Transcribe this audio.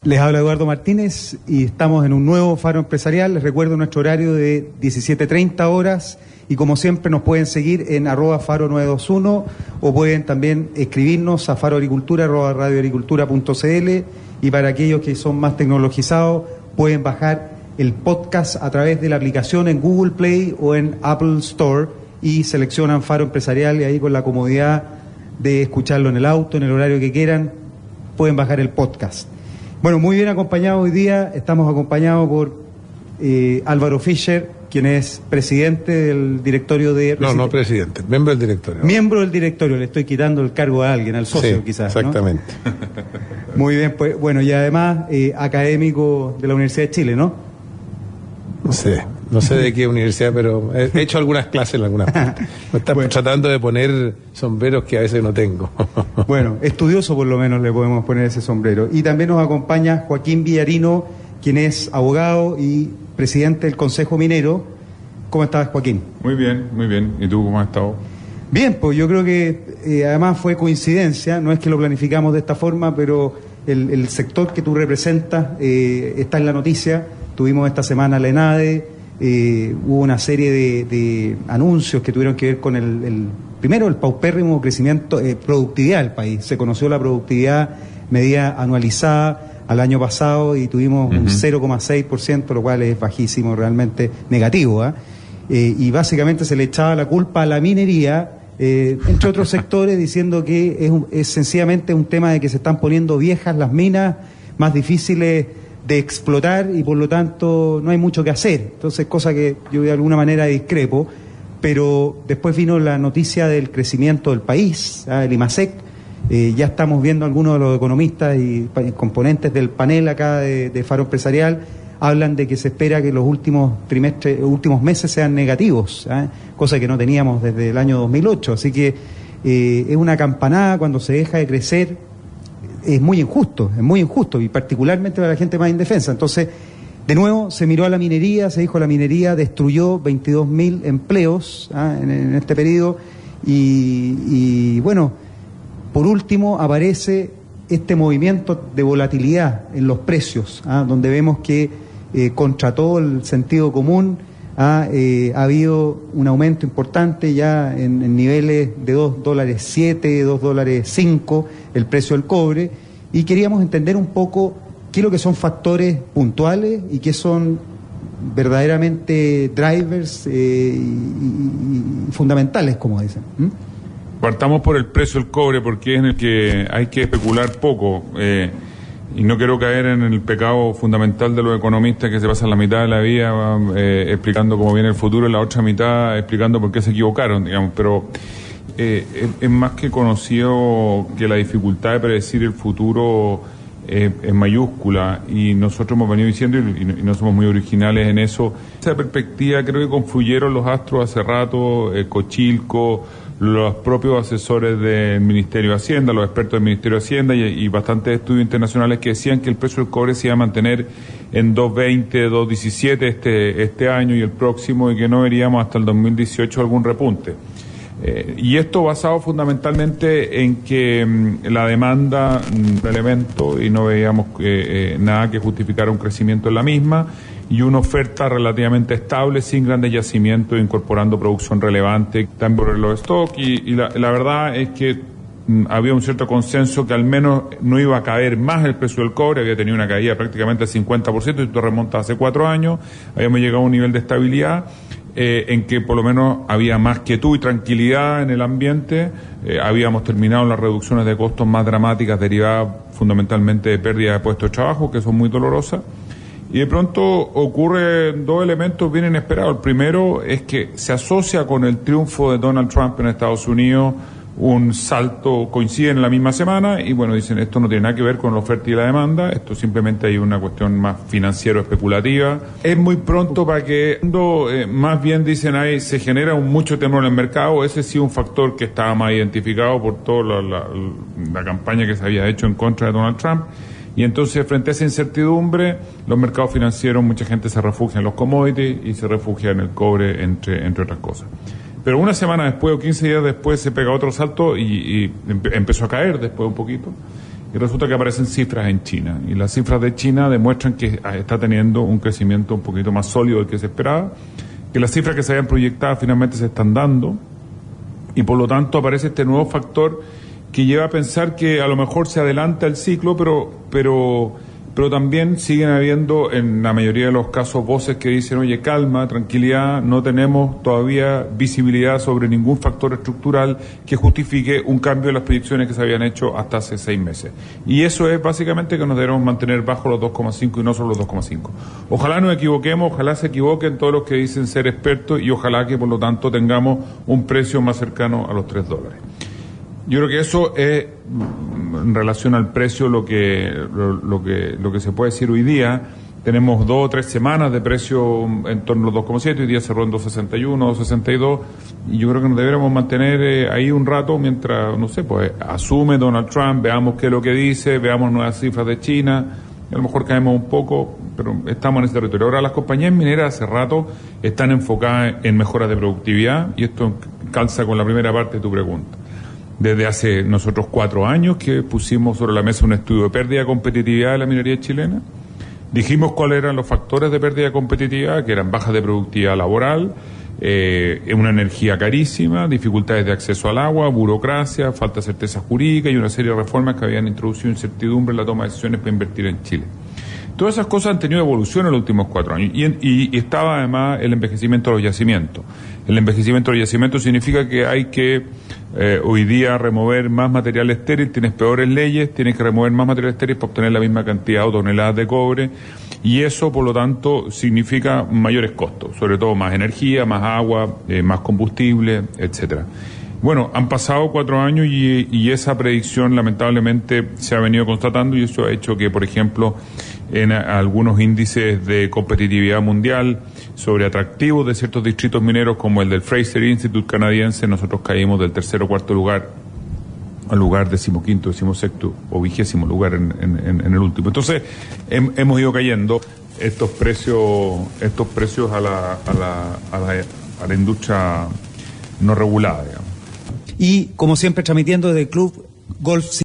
Les habla Eduardo Martínez y estamos en un nuevo Faro Empresarial. Les recuerdo nuestro horario de 17:30 horas y como siempre nos pueden seguir en @faro921 o pueden también escribirnos a faroagricultura@radioagricultura.cl, y para aquellos que son más tecnologizados pueden bajar el podcast a través de la aplicación en Google Play o en Apple Store y seleccionan Faro Empresarial y ahí con la comodidad de escucharlo en el auto, en el horario que quieran, pueden bajar el podcast. Bueno, muy bien acompañados hoy día. Estamos acompañados por Álvaro Fischer, quien es presidente del directorio de... No presidente, miembro del directorio. Miembro del directorio, le estoy quitando el cargo a alguien, al socio sí, quizás. Exactamente. ¿No? Muy bien, pues bueno, y además académico de la Universidad de Chile, ¿no? No sé de qué universidad, pero he hecho algunas clases en algunas partes. Me están tratando de poner sombreros que a veces no tengo. Bueno, estudioso por lo menos le podemos poner ese sombrero. Y también nos acompaña Joaquín Villarino, quien es abogado y presidente del Consejo Minero. ¿Cómo estás, Joaquín? Muy bien, muy bien. ¿Y tú cómo has estado? Bien, pues yo creo que además fue coincidencia, no es que lo planificamos de esta forma, pero el sector que tú representas está en la noticia. Tuvimos esta semana la ENADE, hubo una serie de anuncios que tuvieron que ver con primero el paupérrimo crecimiento, productividad del país. Se conoció la productividad medida anualizada al año pasado y tuvimos un 0,6%, lo cual es bajísimo, realmente negativo, y básicamente se le echaba la culpa a la minería, entre otros sectores, diciendo que es sencillamente un tema de que se están poniendo viejas las minas, más difíciles de explotar y por lo tanto no hay mucho que hacer. Entonces, cosa que yo de alguna manera discrepo, pero después vino la noticia del crecimiento del país, el IMASEC. Ya estamos viendo algunos de los economistas y componentes del panel acá de Faro Empresarial hablan de que se espera que los últimos meses sean negativos, cosa que no teníamos desde el año 2008. Así que es una campanada cuando se deja de crecer. Es muy injusto, y particularmente para la gente más indefensa. Entonces, de nuevo, se miró a la minería, se dijo la minería destruyó 22.000 empleos en este periodo, y bueno, por último aparece este movimiento de volatilidad en los precios, donde vemos que contra todo el sentido común ha habido un aumento importante ya en niveles de $2.07, $2.05 el precio del cobre, y queríamos entender un poco qué es lo que son factores puntuales y qué son verdaderamente drivers y fundamentales, como dicen. Partamos por el precio del cobre, porque es en el que hay que especular poco. Y no quiero caer en el pecado fundamental de los economistas que se pasan la mitad de la vida explicando cómo viene el futuro y la otra mitad explicando por qué se equivocaron, digamos. Pero es más que conocido que la dificultad de predecir el futuro es mayúscula, y nosotros hemos venido diciendo, y no somos muy originales en eso. Esa perspectiva creo que confluyeron los astros hace rato, Cochilco, los propios asesores del Ministerio de Hacienda, los expertos del Ministerio de Hacienda y bastantes estudios internacionales que decían que el precio del cobre se iba a mantener en 2.20, 2.17 este año y el próximo, y que no veríamos hasta el 2018 algún repunte. Y esto basado fundamentalmente en que la demanda un elemento, y no veíamos nada que justificara un crecimiento en la misma, y una oferta relativamente estable, sin grandes yacimientos, incorporando producción relevante, también por los stocks, y la verdad es que había un cierto consenso que al menos no iba a caer más el precio del cobre. Había tenido una caída prácticamente del 50%, y esto remonta hace 4 años, habíamos llegado a un nivel de estabilidad en que por lo menos había más quietud y tranquilidad en el ambiente. Habíamos terminado las reducciones de costos más dramáticas derivadas fundamentalmente de pérdida de puestos de trabajo, que son muy dolorosas. Y de pronto ocurren 2 elementos bien inesperados. El primero es que se asocia con el triunfo de Donald Trump en Estados Unidos un salto, coincide en la misma semana, y bueno, dicen, esto no tiene nada que ver con la oferta y la demanda, esto simplemente hay una cuestión más financiero-especulativa. Es muy pronto para que, más bien dicen ahí, se genera mucho temor en el mercado. Ese sí un factor que estaba más identificado por toda la campaña que se había hecho en contra de Donald Trump. Y entonces, frente a esa incertidumbre, los mercados financieros, mucha gente se refugia en los commodities y se refugia en el cobre, entre otras cosas. Pero una semana después o 15 días después se pega otro salto y empezó a caer después un poquito. y resulta que aparecen cifras en China. Y las cifras de China demuestran que está teniendo un crecimiento un poquito más sólido del que se esperaba, que las cifras que se habían proyectado finalmente se están dando, y por lo tanto aparece este nuevo factor que lleva a pensar que a lo mejor se adelanta el ciclo, pero también siguen habiendo en la mayoría de los casos voces que dicen, oye, calma, tranquilidad, no tenemos todavía visibilidad sobre ningún factor estructural que justifique un cambio de las proyecciones que se habían hecho hasta hace 6 meses. Y eso es básicamente que nos debemos mantener bajo los 2,5 y no solo los 2,5. Ojalá nos equivoquemos, ojalá se equivoquen todos los que dicen ser expertos y ojalá que por lo tanto tengamos un precio más cercano a los $3. Yo creo que eso es, en relación al precio, lo que se puede decir hoy día. Tenemos 2 o 3 semanas de precio en torno a los 2,7, hoy día cerró en 2,61, 2,62, y yo creo que nos deberíamos mantener ahí un rato mientras, no sé, pues asume Donald Trump, veamos qué es lo que dice, veamos nuevas cifras de China, a lo mejor caemos un poco, pero estamos en ese territorio. Ahora, las compañías mineras hace rato están enfocadas en mejoras de productividad, y esto calza con la primera parte de tu pregunta. Desde hace nosotros 4 años que pusimos sobre la mesa un estudio de pérdida de competitividad de la minería chilena. Dijimos cuáles eran los factores de pérdida de competitividad, que eran bajas de productividad laboral, una energía carísima, dificultades de acceso al agua, burocracia, falta de certeza jurídica y una serie de reformas que habían introducido incertidumbre en la toma de decisiones para invertir en Chile. Todas esas cosas han tenido evolución en los últimos 4 años y estaba además el envejecimiento de los yacimientos. El envejecimiento de los yacimientos significa que hay que hoy día remover más material estéril, tienes peores leyes, tienes que remover más material estéril para obtener la misma cantidad o toneladas de cobre, y eso por lo tanto significa mayores costos, sobre todo más energía, más agua, más combustible, etcétera. Bueno, han pasado 4 años y esa predicción lamentablemente se ha venido constatando, y eso ha hecho que, por ejemplo, en algunos índices de competitividad mundial sobre atractivos de ciertos distritos mineros, como el del Fraser Institute canadiense, nosotros caímos del 3º o 4º lugar al lugar 15º, 16º o 20º lugar en el último. Entonces, hemos ido cayendo estos precios a la industria no regulada, digamos. Y como siempre, transmitiendo desde el Club Golf